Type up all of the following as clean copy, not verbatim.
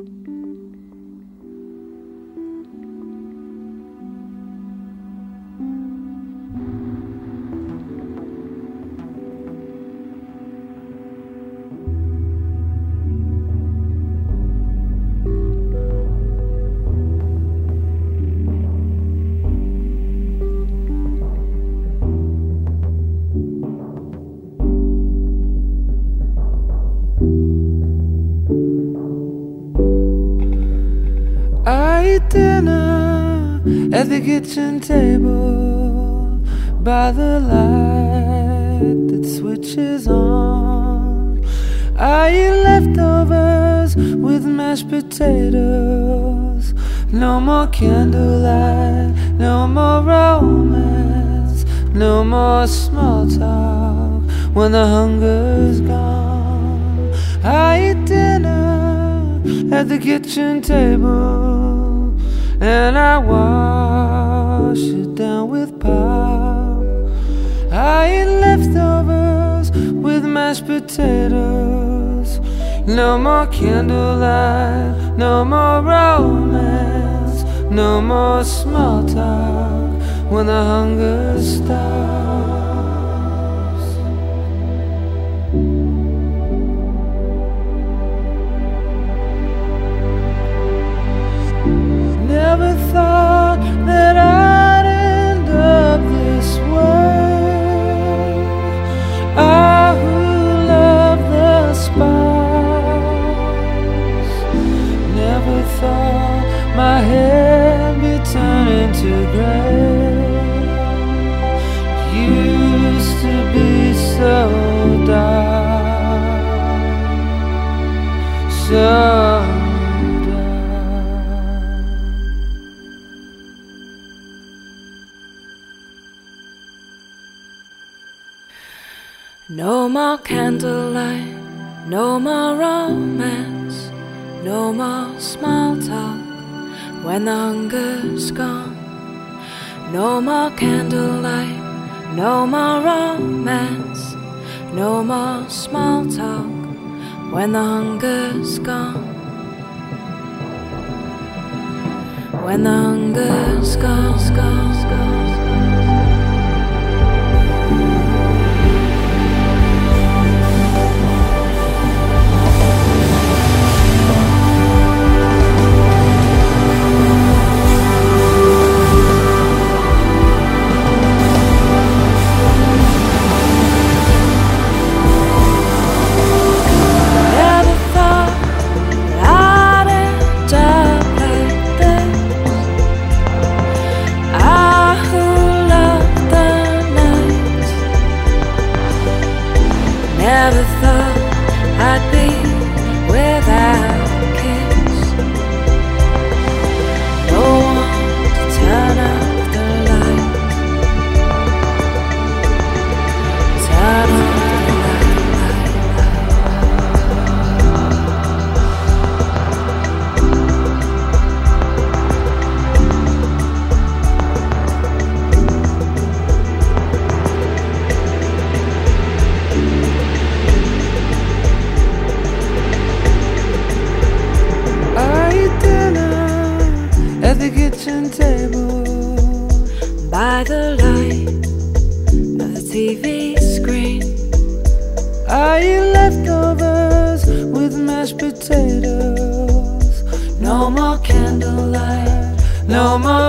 Dinner at the kitchen table by the light that switches on. I eat leftovers with mashed potatoes. No more candlelight, no more romance, no more small talk when the hunger's gone. I eat dinner at the kitchen table, and I wash it down with pop. I eat leftovers with mashed potatoes. No more candlelight, no more romance, no more small talk when the hunger stops. Never thought that I'd end up this way. I who love the spice, never thought my hair be turning to gray. Used to be so dark, so no more candlelight, no more romance, no more small talk when the hunger's gone. No more candlelight, no more romance, no more small talk when the hunger's gone. When the hunger's gone, gone, gone. Never thought I'd be without a kiss. No one to turn off the light. Turn off the at the kitchen table by the light of the TV screen. I eat leftovers with mashed potatoes. No more candlelight, no more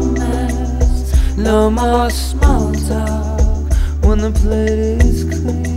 romance, no more small talk when the plate is clean.